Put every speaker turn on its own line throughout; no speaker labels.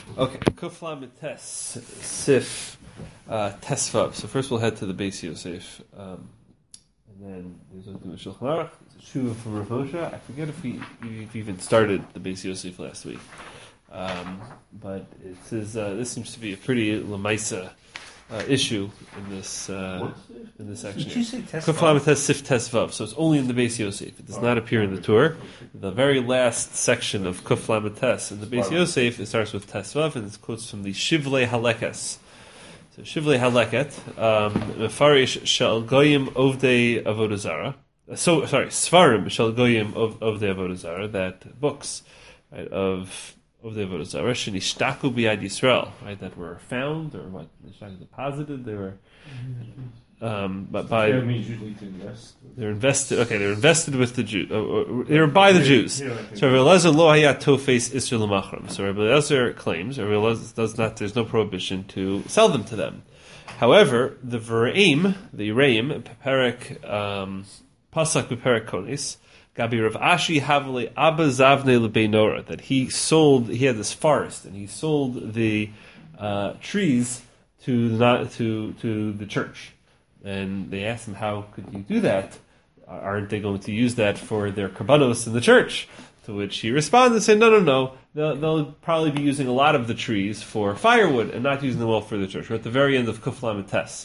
Okay, Kufla Mites Sif Tesvav. So first we'll head to the Beis Yosef, and then there's a Shulchan Aruch, Shuva from Rav Moshe. I forget if we even started the Beis Yosef last week, but it says this seems to be a pretty lemaisa issue in this section.
Did you say Tesvav?
Kufla Mites Sif Tesvav. So it's only in the Beis Yosef. It does not appear in the Torah. The very last section of Kufla Mites in the Beis Yosef, it starts with Tesvav, and it quotes from the Shivlei Halekes. So Shivlei Haleket, Mefarish Shel Goyim Ovdei Avodah Zarah. Svarim Shel Goyim Ovdei Avodah Zarah, that books, right, of the Avodah Zarah, Shenishtaku B'Yad Yisrael, right, that were found, or what, deposited, they were, but by,
that means usually to invest.
They're invested with the Jews, they were by the Jews. So Rabbi Elazar lo hayat tofes isur l'machram. So Rabbi Elazar claims, Rabbi Elazar there's no prohibition to sell them to them. However, the Re'im, Perek, Pasak Perek Konis, Gabi Rav Ashi Havli Abba Zavne Lebeinora, that he had this forest, and he sold the trees to the church. And they asked him, how could you do that? Aren't they going to use that for their karbanos in the church? To which he responded, saying, no. They'll probably be using a lot of the trees for firewood and not using them all for the church. We're at the very end of Kuf Lamed Tes.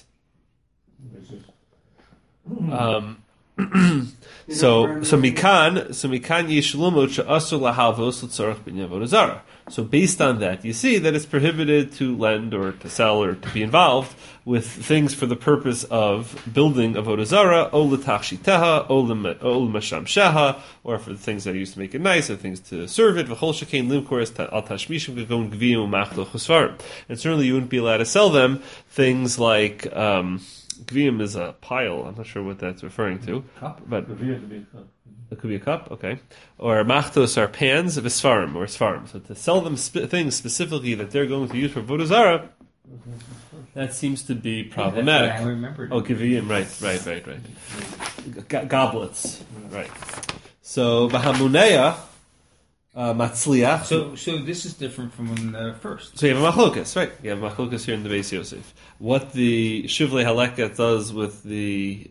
So mikan yishlumu she'asur lahalvos l'tzorach b'nei avodah zarah. So based on that, you see that it's prohibited to lend or to sell or to be involved with things for the purpose of building avodah zarah, or l'tachshiteha, or l'mashamsheha, or for the things that are used to make it nice, or things to serve it. V'chol shekein limkores al tashmishim gegon gviyim u'machlo chusvarim. And certainly you wouldn't be allowed to sell them things like Gviyim is a pile. I'm not sure what that's referring to.
Cup?
But
It
could be a cup, okay. Or machtos are pans of Isfarim or Sfarim. So to sell them things specifically that they're going to use for Avodah Zarah, that seems to be problematic.
I remembered.
Oh, Gviyim, right. Goblets, right. So Bahamuneya, Matzliach.
So this is different from the first.
So you have a machlokas, right? You have a machlokas here in the Beis Yosef. What the Shivlei Haleket does with the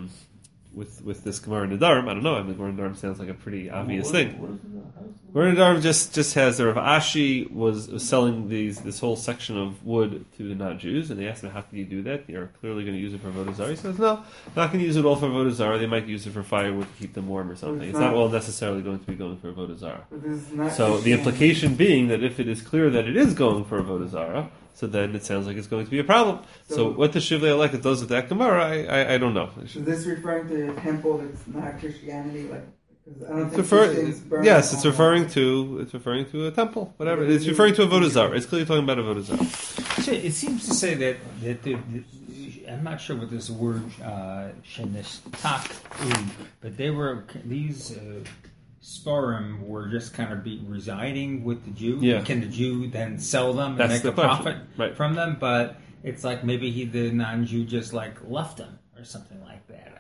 with this Gemara Nedarim, I don't know. I mean, Gemara Nedarim sounds like a pretty obvious thing. Gemara Nedarim just has the Rav Ashi was selling this whole section of wood to the non-Jews, and they asked him, how can you do that? You're clearly going to use it for Avodah Zarah. He says, no, not going to use it all for Avodah Zarah. They might use it for firewood to keep them warm or something. It's not all necessarily going to be going for Avodah Zarah. So the implication being that if it is clear that it is going for Avodah Zarah, so then it sounds like it's going to be a problem. So what the Shivlei Haleket does with that Gemara, I don't know.
Is this referring to a temple that's not Christianity? I don't think
yes, it's referring to a temple, whatever. It's referring to Avodah Zarah. It's clearly talking about Avodah Zarah.
So it seems to say that I'm not sure what this word shenishtak, but these Sporim were just kind of residing with the Jew.
Yeah.
Can the Jew then sell them and
That's
make
the
a
question.
profit from them? But it's like maybe the non-Jew just left them or something like that.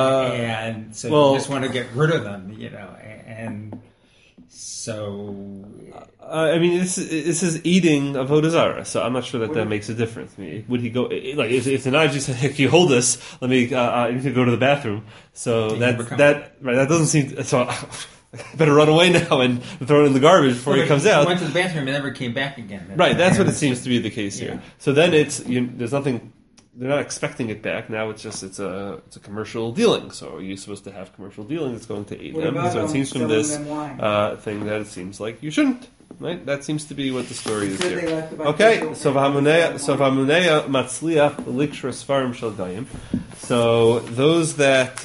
And so you just want to get rid of them, and so...
I mean, this is eating Avodah Zarah, so I'm not sure that makes a difference. I mean, would he go, if the non-Jew said, hey, can you hold this? I need to go to the bathroom. So that doesn't seem... So, I better run away now and throw it in the garbage before he comes out.
He went to the bathroom and never came back again.
Right, that's what it seems to be the case here. So then there's nothing... They're not expecting it back. Now it's a commercial dealing. So you're supposed to have commercial dealing that's going to aid them. So it seems from this thing that it seems like you shouldn't. Right? That seems to be what the story is here. Okay, so V'hamuneya matzliach l'ikshra svarim shel gayim. So those that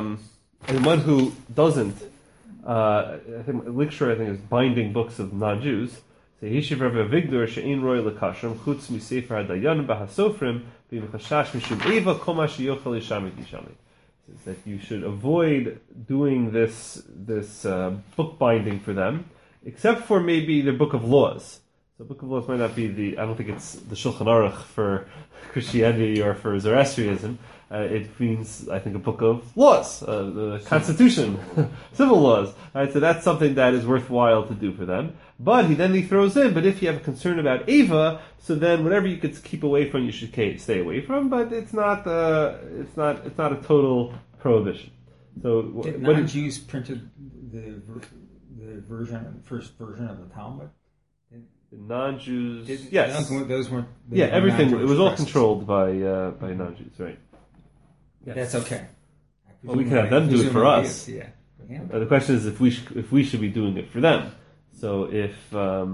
and one who doesn't, I think likshra is binding books of non-Jews. So Yeshiv Rabbi Avigdor she'ein roy lekashrim chutz misefer hadayan b'hasofrim b'mechashash mishum eva kol ma sheyochel yishamik yishamik. Says that you should avoid doing this book binding for them, except for maybe the Book of Laws. So Book of Laws might not be I don't think it's the Shulchan Aruch for Christianity or for Zoroastrianism. it means, I think, a book of laws, the Constitution, civil laws. Right, so that's something that is worthwhile to do for them. But he throws in, but if you have a concern about Ava, so then whatever you could keep away from, you should stay away from. But it's not a total prohibition. So
did non-Jews printed the first version of the Talmud?
The non-Jews, yes,
those weren't.
Everything. It was all controlled by non-Jews, right? Yes.
That's okay.
Well, we can have them do it for us.
Yeah.
The question is if we should be doing it for them. So if I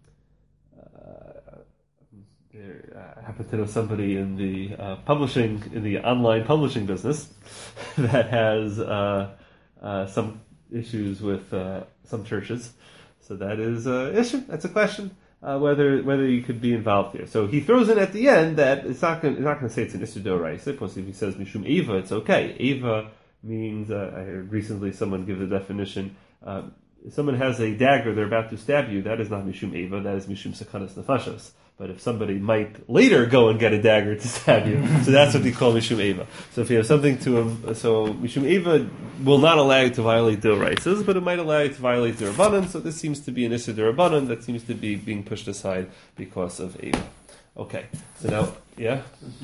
happen to know somebody in the online publishing business that has some issues with some churches, so that is an issue. That's a question. Whether you could be involved here. So he throws in at the end that it's not going to say it's an Issur D'Oraisa. Plus, if he says Mishum Eva, it's okay. Eva means, I heard recently someone give the definition, if someone has a dagger, they're about to stab you, that is not Mishum Eva, that is Mishum Sakanas Nefashos. But if somebody might later go and get a dagger to stab you, so that's what they call Mishum Eva. So if you have something so Mishum Eva will not allow you to violate D'Oraisas, but it might allow you to violate D'Rabbanan, so this seems to be an Issur D'Rabbanan that seems to be being pushed aside because of Eva. Okay, so now, yeah?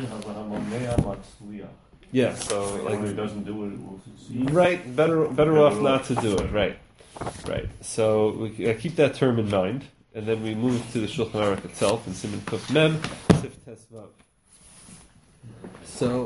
Yeah, so
like if he doesn't do it, we'll succeed.
Right, better off not to do it, right. So we keep that term in mind. And then we move to the Shulchan Aruch itself in Siman Kuf Mem, Sif Tes Vav. So,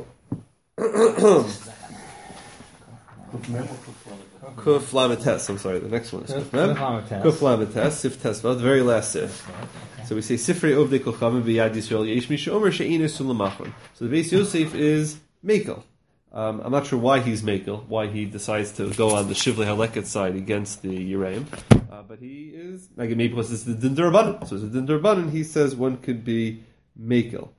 Kuf Lametes, I'm sorry, the next one is Kuf Mem. Kuf Lametes, Sif Tes Vav, the very last Sif. So we say, Sifrei Ovdei Kochavim B'Yad Yisrael Yesh Misha Omer She'inu Sulamachron. So the Beis Yosef is Mekel. I'm not sure why he's Mekel, why he decides to go on the Shivlei Haleket side against the Yiraim. But he is, maybe because it's the Din D'Rabbanan. So it's the Din D'Rabbanan, he says one could be Mekel.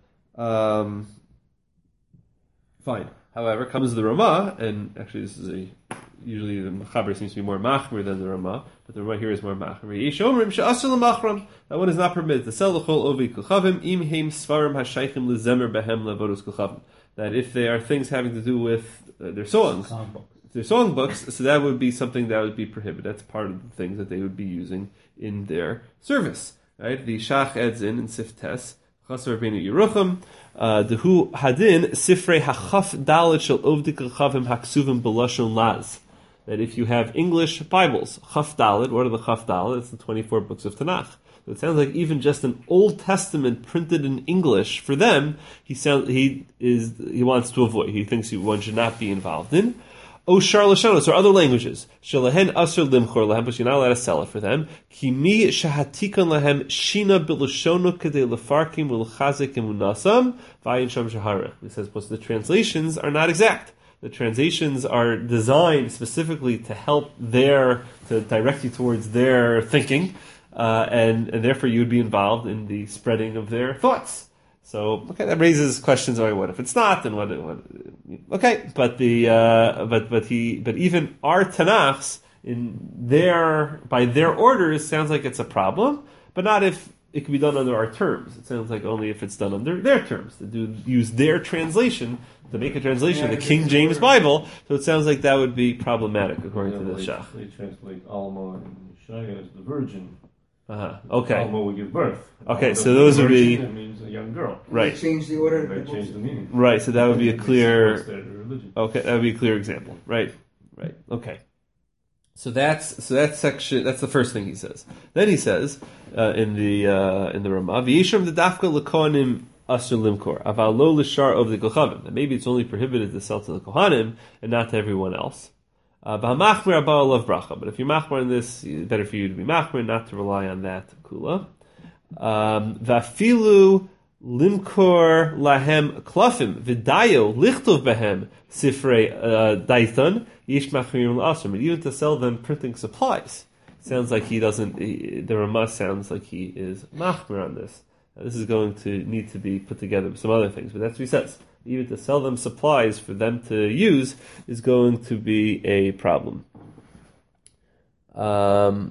Fine. However, comes the Ramah, and actually this is usually the Mechaber seems to be more Machmir than the Ramah, but the Ramah here is more Machmir. Yesh Omrim She'asur L'Machram, that one is not permitted to sell l'chol ovei kulchavim, im heim svarim hashaychim lezemer behem levodos kulchavim. That if they are things having to do with their songs, their songbooks, so that would be something that would be prohibited. That's part of the things that they would be using in their service. Right? The Shach adds in Siftes, Chasar Rabbeinu Yerucham, Dehu Hadin, Sifrei Hachaf Dalet Shel Ovdik Chavim Haksuvim B'Lashon Laz. That if you have English Bibles, Chaf Dalet, what are the Chaf Dalet? It's the 24 books of Tanakh. So it sounds like even just an Old Testament printed in English, for them, he wants to avoid. He thinks one should not be involved in. O Shar Lashonos, or other languages. Shalahen Asr Limchor Lahem, but you're not allowed to sell it for them. Kimi Shahatikon Lahem Shina Bilashono Kede Lefarkim Ulchazik Emunasam Vayin Sham Shaharech. He says, because the translations are not exact. The translations are designed specifically to help to direct you towards their thinking, and therefore you would be involved in the spreading of their thoughts. So, okay, that raises questions. All right, what if it's not? And what? Okay, but even our Tanakhs by their orders sounds like it's a problem, but not if it can be done under our terms. It sounds like only if it's done under their terms. To use their translation to make a translation, the King James Bible. So it sounds like that would be problematic according to the Shach.
They translate Alma and Shaya as the virgin.
Okay.
Alma will give birth.
Okay, so those would be.
It means a young girl.
Right.
They change the order.
They change the meaning.
Right. So that would be a clear.
Religion.
Okay, that would be a clear example. Right. Okay. So that's section. That's the first thing he says. Then he says in the Ramah, "V'yisham the dafka lekohanim asur limkor aval lo l'shar of the kochavim." That maybe it's only prohibited to sell to the kohanim and not to everyone else. But if you're machmer in this, it's better for you to be machmer, not to rely on that kula. Vafilu limkor lahem klafim v'dayo lichtov behem sifrei daitan yish machmirim l'asrim. And even to sell them printing supplies, sounds like he doesn't. The Ramah sounds like he is machmer on this. This is going to need to be put together with some other things, but that's what he says. Even to sell them supplies for them to use is going to be a problem.
So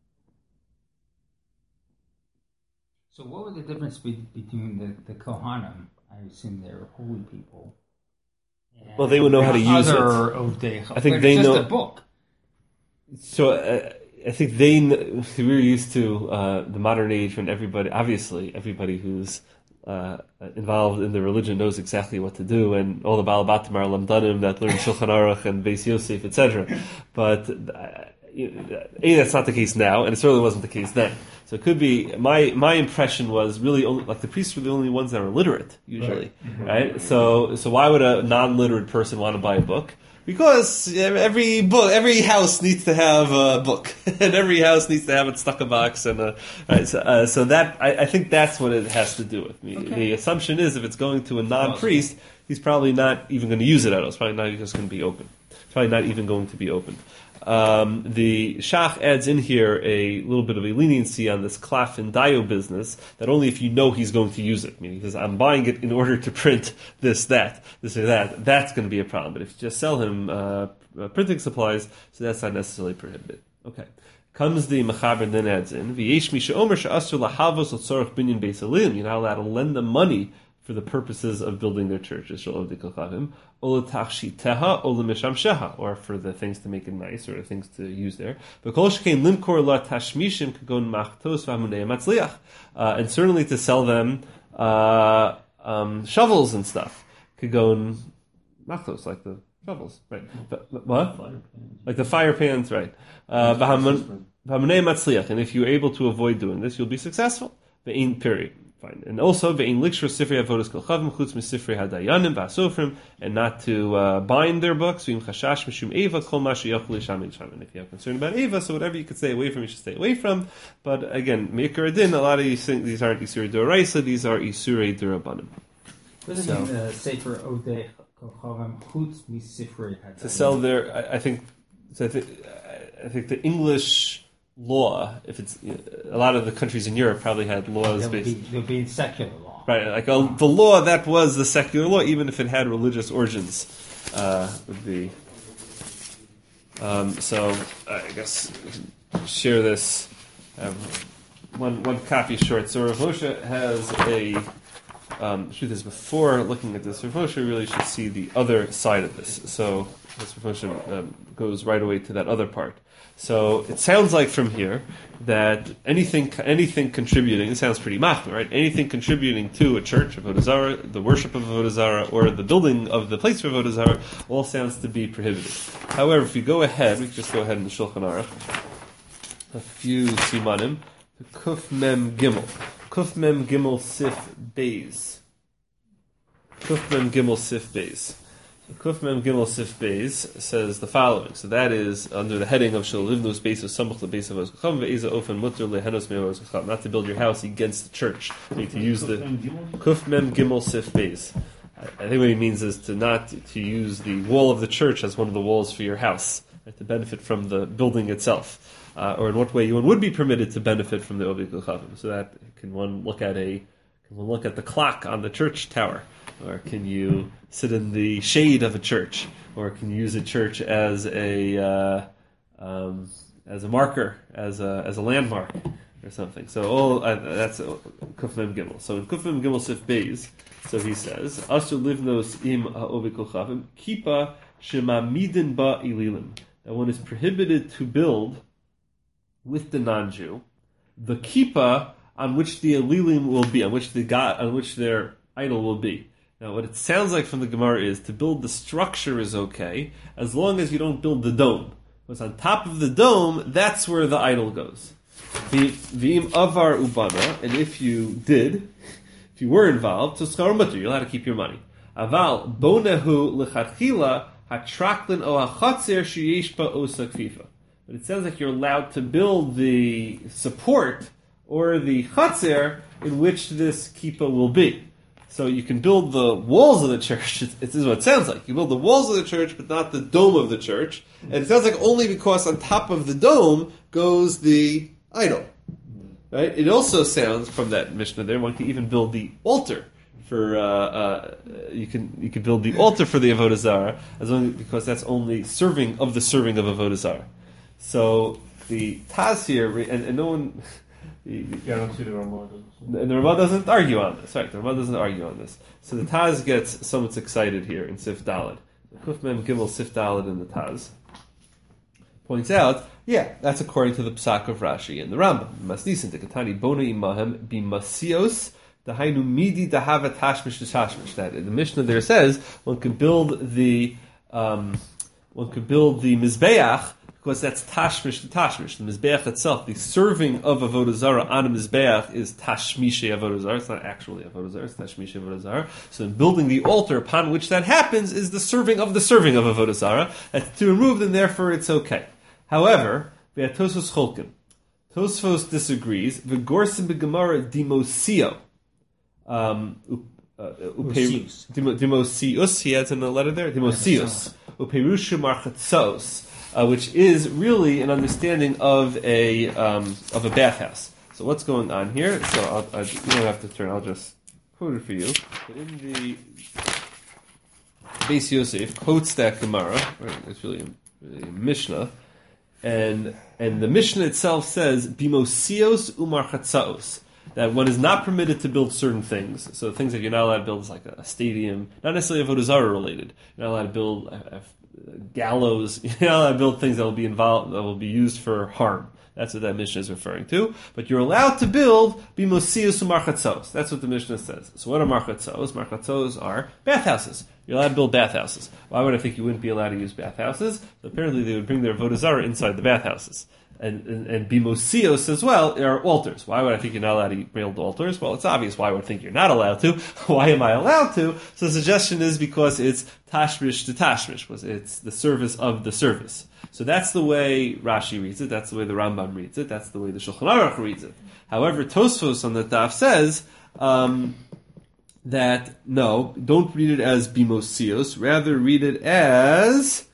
what was the difference between the Kohanim? I assume they're holy people.
Well, they would know how to use it.
I
think
but
they
it's just
know-
a book.
So I think we're used to the modern age when everybody who's involved in the religion knows exactly what to do, and all the Baal Batim are Lamdanim that learn Shulchan Aruch and Beis Yosef, etc. But that's not the case now, and it certainly wasn't the case then. So it could be my impression was really only, like the priests were the only ones that were literate usually, right? So why would a non-literate person want to buy a book? Because every house needs to have a book, and every house needs to have it stuck a box, and right. So that I think that's what it has to do with. The assumption is if it's going to a non-priest, he's probably not even going to use it at all. It's probably not just going to be open. It's probably not even going to be open. The Shach adds in here a little bit of a leniency on this klaf and dio business, that only if you know he's going to use it, meaning he says, I'm buying it in order to print this or that, that's going to be a problem. But if you just sell him printing supplies, so that's not necessarily prohibited. Okay. Comes the Mechaber and then adds in, V'yesh mi she'omer she'asur lahavos l'tzorech binyan beis Hillel. You're not allowed to lend them money for the purposes of building their churches, or for the things to make it nice, or the things to use there. And certainly to sell them shovels and stuff. Kagon machtos, like the shovels, right? What? Like the fire pans, right? And if you're able to avoid doing this, you'll be successful. Period. Fine. And also, and not to bind their books. And if you have concern about Eva, so whatever you could stay away from, you should stay away from. But again, Meikar Adin, a lot of these things, these aren't Isurei D'Oraisa, these are Isurei D'Rabanan.
What does it mean, Sefer Odei Kochavim Chutz Misifrei Hadayim?
To sell their, I think the English law, if it's a lot of the countries in Europe probably had laws based.
There'll be secular law,
right? Like the law that was the secular law, even if it had religious origins, would be. So I guess we can share this. One copy short. So Rav Moshe has a. Truth is, before looking at this, Rav Moshe really should see the other side of this. So Rav Moshe goes right away to that other part. So it sounds like from here that anything contributing, it sounds pretty machmir, right? Anything contributing to a church of Avodah Zarah, the worship of Avodah Zarah, or the building of the place for Avodah Zarah, all sounds to be prohibited. However, if you go ahead, we can just go ahead in the Shulchan Aruch, a few simanim, Kuf Mem Gimel Sif Beis. Kuf Mem Gimel Sif Beis. Kuf Mem Gimel Sif Beis says the following. So that is under the heading of Shel Livnus Beis of Samuch LeBeis of Oskacham Ve'eza Ofen Mutter LeHenos Meo Oskacham. Not to build your house against the church. You need to use the Kuf Mem Gimel Sif Beis. I think what he means is to use the wall of the church as one of the walls for your house, right, to benefit from the building itself. Or in what way one would be permitted to benefit from the Oved Kochavim. So that can one look at the clock on the church tower, or can you sit in the shade of a church, or can you use a church as a marker, as a landmark, or something. So that's Kuf Mem Gimel. So in Kuf Mem Gimel Sif Beis, so he says, Asur livnos im ha'oved kochavim kipa shemamidin ba ililim. That one is prohibited to build with the non-Jew the kippah on which the elilim will be, on which their idol will be. Now, what it sounds like from the Gemara is to build the structure is okay, as long as you don't build the dome. What's on top of the dome, that's where the idol goes. V'im avar ubana, and if you were involved, so schar mutter, you'll have to keep your money. Aval bonehu lechatchila hatraklin o hachatzer sheyesh ba osa kfifa. But it sounds like you're allowed to build the support or the chatzir in which this kippah will be. So you can build the walls of the church. This is what it sounds like. You build the walls of the church, but not the dome of the church. And it sounds like only because on top of the dome goes the idol. Right? It also sounds from that Mishnah there, one can even build the altar for you can build the altar for the Avodah Zarah, because that's only serving of Avodah Zarah. So the Taz here, and no one,
Yeah, I don't see the Ramah.
And the Ramah doesn't argue on this, right? The Ramah doesn't argue on this. So the Taz gets somewhat excited here in Sif Daled. Kuf Mem Gimel Sif Daled in the Taz points out, yeah, that's according to the Psak of Rashi and the Rambam. Masnisin Tekatani Bona Imahem Bimasios Dahainu Midi Dahava Tashmish Tashmish. That the Mishnah there says one could build the Mizbeach because that's tashmish to tashmish. The mizbeach itself, the serving of avodah zarah on a mizbeach is tashmishe avodah zarah. It's not actually avodah zarah; it's tashmishe avodah zarah. So, in building the altar upon which that happens is the serving of avodah zarah. That's to remove, and therefore it's okay. However, Tosfos cholkin. Tosfos disagrees. V'gorsim b'gemara dimosio. Dimosius. He adds in the letter there. Dimosius. Uperusha marchatzos. Which is really an understanding of a bathhouse. So what's going on here? So you don't have to turn. I'll just quote it for you. But in the Beis Yosef quotes that Gemara. Right? It's really a Mishnah, and the Mishnah itself says bimosios umarchatzaos, that one is not permitted to build certain things. So things that you're not allowed to build is like a stadium, not necessarily avodah zarah related. You're not allowed to build gallows. You're not allowed to build things that will be involved, that will be used for harm. That's what that Mishnah is referring to. But you're allowed to build bimosios umarchatzos. That's what the Mishnah says. So what are marchatzos? Marchatzos are bathhouses. You're allowed to build bathhouses. Why would I think you wouldn't be allowed to use bathhouses? So apparently they would bring their avodah zarah inside the bathhouses. And bimosios as well are altars. Why would I think you're not allowed to build altars? Well, it's obvious why I would think you're not allowed to. Why am I allowed to? So the suggestion is because it's tashmish to tashmish. It's the service of the service. So that's the way Rashi reads it. That's the way the Rambam reads it. That's the way the Shulchan Aruch reads it. However, Tosfos on the Daf says that no, don't read it as bimosios. Rather, read it as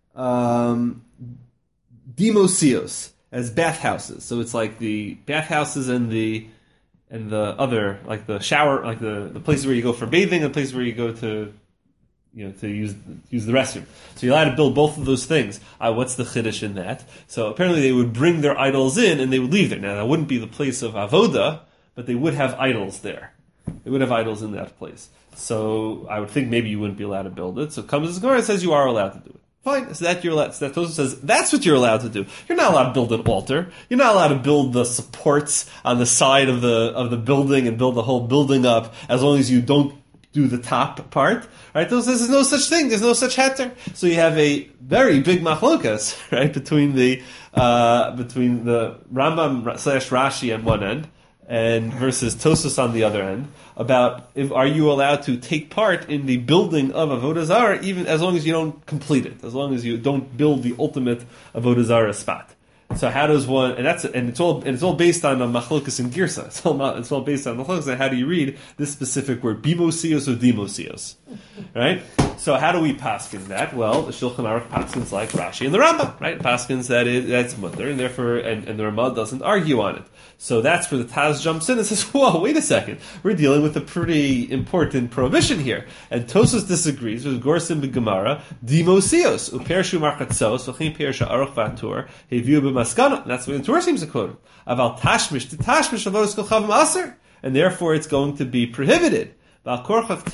dimosios, as bathhouses. So it's like the bathhouses and the other, like the shower, like the places where you go for bathing and places where you go to use the restroom. So you're allowed to build both of those things. What's the chiddush in that? So apparently they would bring their idols in and they would leave there. Now that wouldn't be the place of avoda, but they would have idols there. They would have idols in that place. So I would think maybe you wouldn't be allowed to build it. So comes the Gemara and says you are allowed to do it. Fine, so that you're allowed. So that Tosfos says that's what you're allowed to do. You're not allowed to build an altar. You're not allowed to build the supports on the side of the building and build the whole building up as long as you don't do the top part. Right? Tosfos says there's no such thing. There's no such heter. So you have a very big machlokas, right, between the Rambam / Rashi on one end and versus Tosfos on the other end, about are you allowed to take part in the building of avodah zarah even as long as you don't complete it, as long as you don't build the ultimate avodah zarah spot. So how does one? And it's all based on a machlokas and girsa. It's all based on machlokas. And how do you read this specific word, bimosios or dimosios, right? So how do we paskin that? Well, the Shulchan Aruch paskins like Rashi and the Rambam, right? Paskins that's mutter, and therefore, and the Ramah doesn't argue on it. So that's where the Taz jumps in and says, "Whoa, wait a second, we're dealing with a pretty important prohibition here." And Tosfos disagrees with Gorsim b'Gemara, dimosios upershu marchatzos v'chim persha aruch v'atur heviu b'maskana. That's what the Torah seems to quote it. Aval tashmish to tashmish avodas kol chavim aser, and therefore it's going to be prohibited. That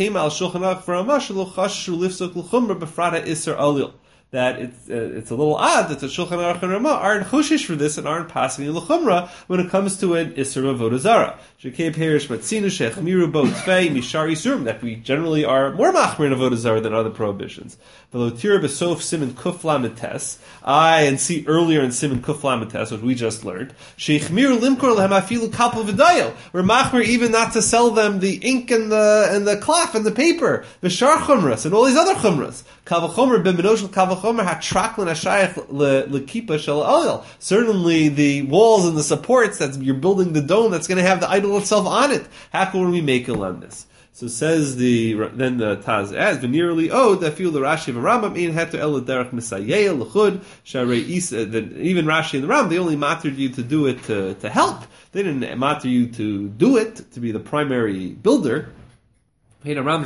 it's a little odd that the Shulchan Aruch and Ramah aren't chushish for this and aren't passing in l'chumra when it comes to an Isser Avodah Zarah. That we generally are more machmir in Avodah Zarah than other prohibitions. And see earlier in Siman Kuf Lametes, what we just learned, we're machmir even not to sell them the ink and the cloth and the paper, the shar chumras and all these other chumras. Certainly the walls and the supports that you're building the dome that's going to have the idol itself on it. How can we make a lemnis? So says then the Taz adds v'nirli that feel the Rashi and Rambam in heter el derech misayeh l'chud sharei isa. That even Rashi and the Rambam, they only mattered you to do it to help. They didn't matter you to do it to be the primary builder. Meaning to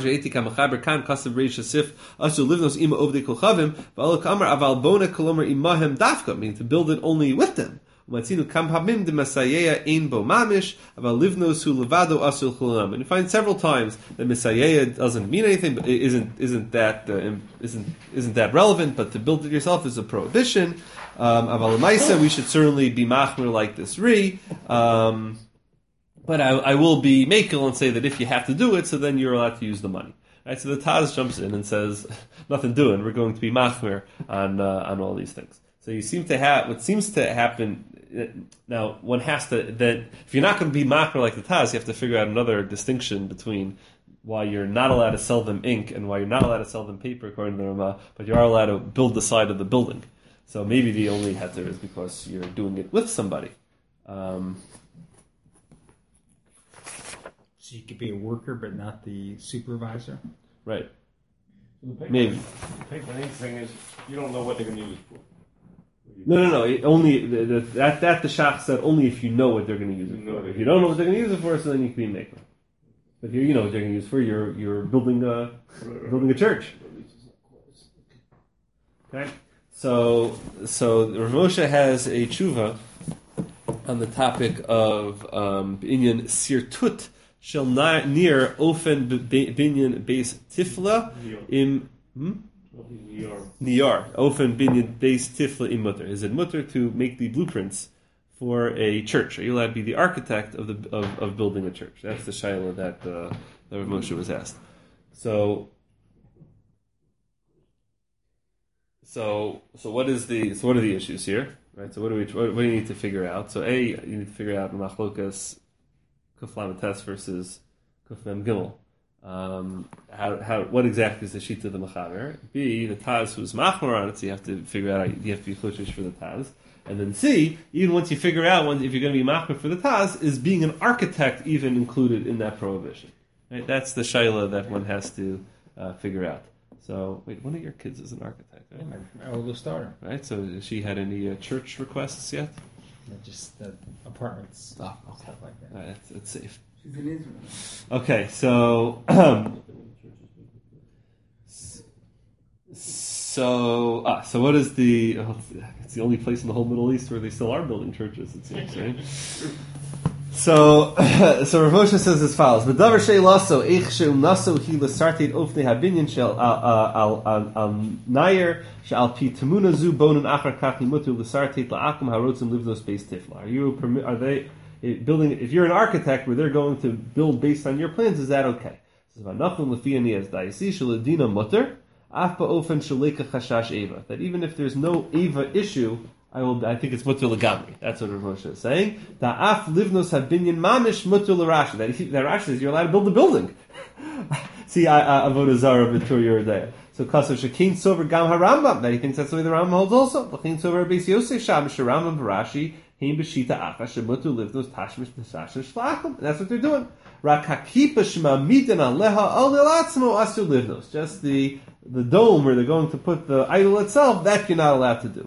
build it only with them. Umatzinu kam hamim de Mesayeya ein bo mamish, aval livnos hu levado asul chulam. And you find several times that Mesayeya doesn't mean anything, but isn't that relevant? But to build it yourself is a prohibition. Aval Maisa, we should certainly be machmer like this Ri. But I will be makel and say that if you have to do it, so then you're allowed to use the money. Right, so the Taz jumps in and says, nothing doing, we're going to be machmer on all these things. So you seem to have, what seems to happen, now one has to, that if you're not going to be machmer like the Taz, you have to figure out another distinction between why you're not allowed to sell them ink and why you're not allowed to sell them paper according to the Ramah, but you are allowed to build the side of the building. So maybe the only heter is because you're doing it with somebody.
So you could be a worker, but not the supervisor?
Right.
So the paper,
Maybe.
The paper ink thing is, you don't know what they're going to use it for.
No. Only that the Shach said only if you know what they're going to use it for. If you don't know what they're going to use it for, so then you can be maker. But here you know what they're going to use it for. You're building a church. Okay. So Rav Moshe has a tshuva on the topic of inyan sirtut shel near ofen binyan beis tifla im niyar ofen binyan beis tifla im mutter. Is it mutter to make the blueprints for a church? Are you allowed to be the architect of building a church? That's the shaila that Rav Moshe was asked. So what are the issues here? Right. So what do you need to figure out? So you need to figure out machlokas kuf lametes versus kuf mem gimel. What exactly is the sheet of the mechaber? B, the Taz who's machmer on it, so you have to figure out, you have to be choshesh for the Taz. And then C, even once you figure out if you're going to be machmer for the Taz, is being an architect even included in that prohibition? Right? That's the shaila that one has to figure out. So, wait, one of your kids is an architect, right?
Yeah, my oldest daughter.
Right, so has she had any church requests yet?
Just apartments,
okay.
stuff like that.
All right, it's safe.
She's in Israel.
Okay, so what is the? It's the only place in the whole Middle East where they still are building churches. It seems, right? So Rav Moshe says as follows: "V'davar she'laso eich she'unaso hi l'sarteit ofnei habinyan shel al nayer she'al pi tamuna zu bonun achar kach nimutu l'sarteit la'akum harotzim livnos beis tifla." Are they building? If you're an architect where they're going to build based on your plans, is that okay? That even if there's no eva issue, I think it's mutter legamri. That's what Rav Moshe is saying. Da'af livnos habinyan mamish mutter l'rashi. That Rashi says you're allowed to build a building. See, avodah zara b'tur yeridaya. So kasav shekin sover gam harambam. That he thinks that's the way the Rambam holds also. L'chein sover beis Yosef sham sherambam v'rashi heim b'shita acha shemutter livnos tashmish b'sashin shlachim. And that's what they're doing. Rak hakipa shema midan aleha al nelatzmo asur livnos. Just the dome where they're going to put the idol itself, that you're not allowed to do.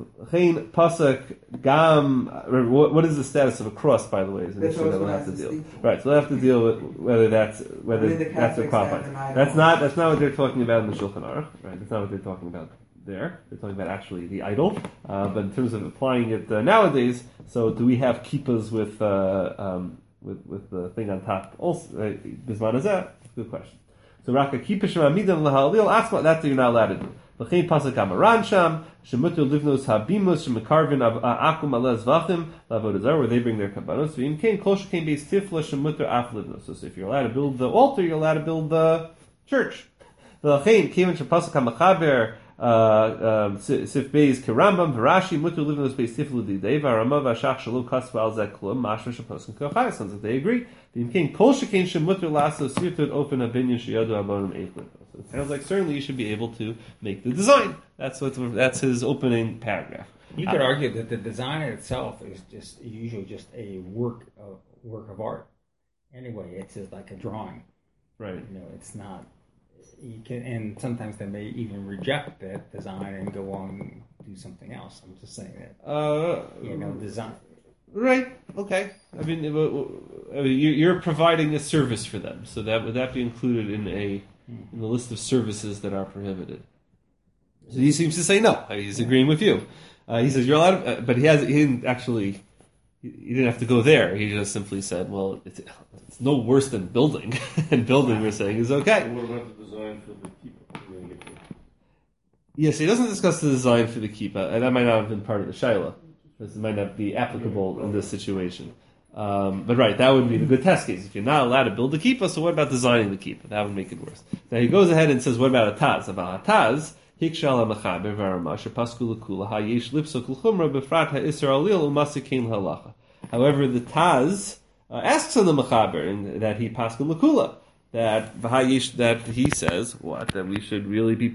Pasuk Gam. What is the status of a cross? By the way, is an issue that we'll have to deal. Right, so we'll have to deal with whether that's a qualified. That's not what they're talking about in the Shulchan Aruch. Right, that's not what they're talking about there. They're talking about actually the idol. But in terms of applying it nowadays, so do we have kippas with the thing on top? Also, bisman is that? Good question. So Raka kippa shema midan lahalil asma. That you're not allowed to do. L'chein pasuk amaran sham shemuter livnos habimos shemekarvin akum alez vachim lavodah zarah, where they bring their kabbanos. V'im kain kol shekein beis tifla shemuter af livnos. So if you're allowed to build the altar, you're allowed to build the church. L'chein kivin shepasuk hamachaber sif beis kerambam v'rashi muter livnos beis tifla didei v'arama v'ashach shelo kasva al zeh klum mashma shepasuk kochai. Sounds like they agree. V'im kain kol shekein shemuter laso sirtut open abinyan sheyadu abonim eight livnos. It sounds like certainly you should be able to make the design. That's his opening paragraph.
You could argue that the design itself is usually just a work of art. Anyway, it's just like a drawing.
Right.
It's not. You can, and sometimes they may even reject that design and go on and do something else. I'm just saying that. Design.
Right. Okay. I mean, you're providing a service for them, so would that be included in the list of services that are prohibited? So he seems to say no. He's agreeing with you. He says you're allowed, but he didn't actually. He didn't have to go there. He just simply said, "Well, it's no worse than building, and building we're saying is okay."
What about the design for the keeper?
Yes, he doesn't discuss the design for the kippah, and that might not have been part of the shaila, because it might not be applicable in this situation. But right, that would be the good test case. If you're not allowed to build the kippah, so what about designing the kippah? That would make it worse. Now he goes ahead and says, what about a taz? About a taz, hikshal ha-mechaber v'aramash pasku l'kula ha-yesh lipsok l'chumra b'frat ha-isra alil u'masikein halacha. However, the taz asks on the mechaber and that he pasku l'kula, that he says what, that we should really be